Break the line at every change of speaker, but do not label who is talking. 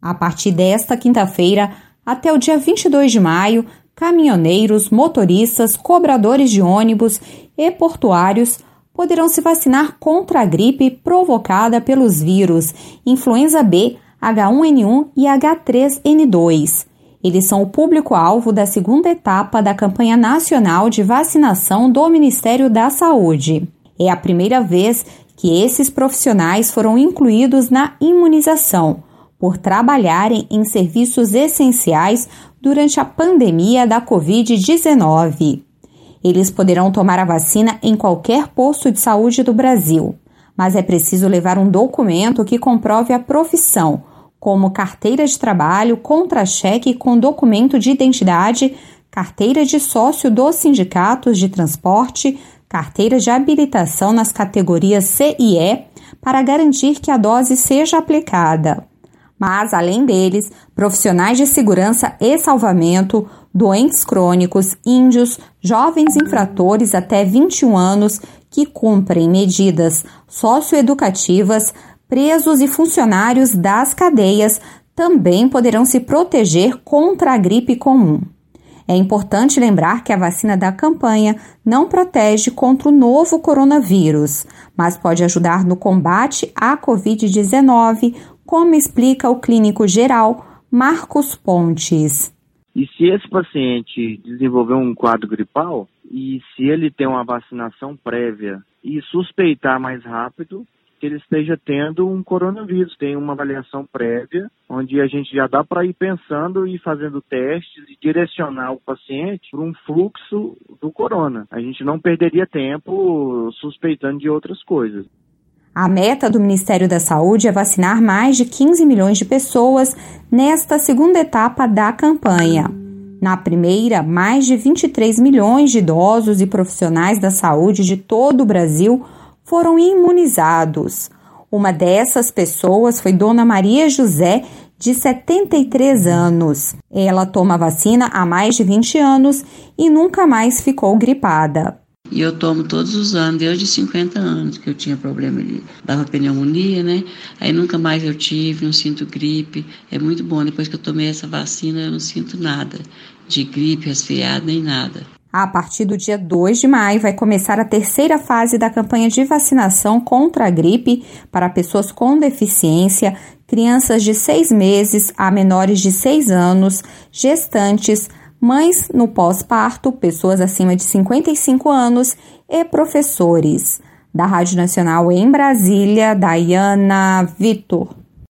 A partir desta quinta-feira, até o dia 22 de maio, caminhoneiros, motoristas, cobradores de ônibus e portuários poderão se vacinar contra a gripe provocada pelos vírus influenza B, H1N1 e H3N2. Eles são o público-alvo da segunda etapa da campanha nacional de vacinação do Ministério da Saúde. É a primeira vez que esses profissionais foram incluídos na imunização, por trabalharem em serviços essenciais durante a pandemia da Covid-19. Eles poderão tomar a vacina em qualquer posto de saúde do Brasil, mas é preciso levar um documento que comprove a profissão, como carteira de trabalho, contra-cheque com documento de identidade, carteira de sócio dos sindicatos de transporte, carteira de habilitação nas categorias C e E, para garantir que a dose seja aplicada. Mas, além deles, profissionais de segurança e salvamento, doentes crônicos, índios, jovens infratores até 21 anos que cumprem medidas socioeducativas, presos e funcionários das cadeias também poderão se proteger contra a gripe comum. É importante lembrar que a vacina da campanha não protege contra o novo coronavírus, mas pode ajudar no combate à Covid-19, como explica o clínico geral Marcos Pontes.
E se esse paciente desenvolver um quadro gripal, e se ele tem uma vacinação prévia e suspeitar mais rápido, que ele esteja tendo um coronavírus, tem uma avaliação prévia, onde a gente já dá para ir pensando e fazendo testes e direcionar o paciente para um fluxo do corona. A gente não perderia tempo suspeitando de outras coisas.
A meta do Ministério da Saúde é vacinar mais de 15 milhões de pessoas nesta segunda etapa da campanha. Na primeira, mais de 23 milhões de idosos e profissionais da saúde de todo o Brasil foram imunizados. Uma dessas pessoas foi Dona Maria José, de 73 anos. Ela toma vacina há mais de 20 anos e nunca mais ficou gripada.
E eu tomo todos os anos, desde 50 anos, que eu tinha problema dava pneumonia, né? Aí nunca mais eu tive, não sinto gripe. É muito bom, depois que eu tomei essa vacina, eu não sinto nada de gripe, resfriado, nem nada.
A partir do dia 2 de maio, vai começar a terceira fase da campanha de vacinação contra a gripe para pessoas com deficiência, crianças de 6 meses a menores de 6 anos, gestantes, mães no pós-parto, pessoas acima de 55 anos e professores. Da Rádio Nacional em Brasília, Daiana Vitor.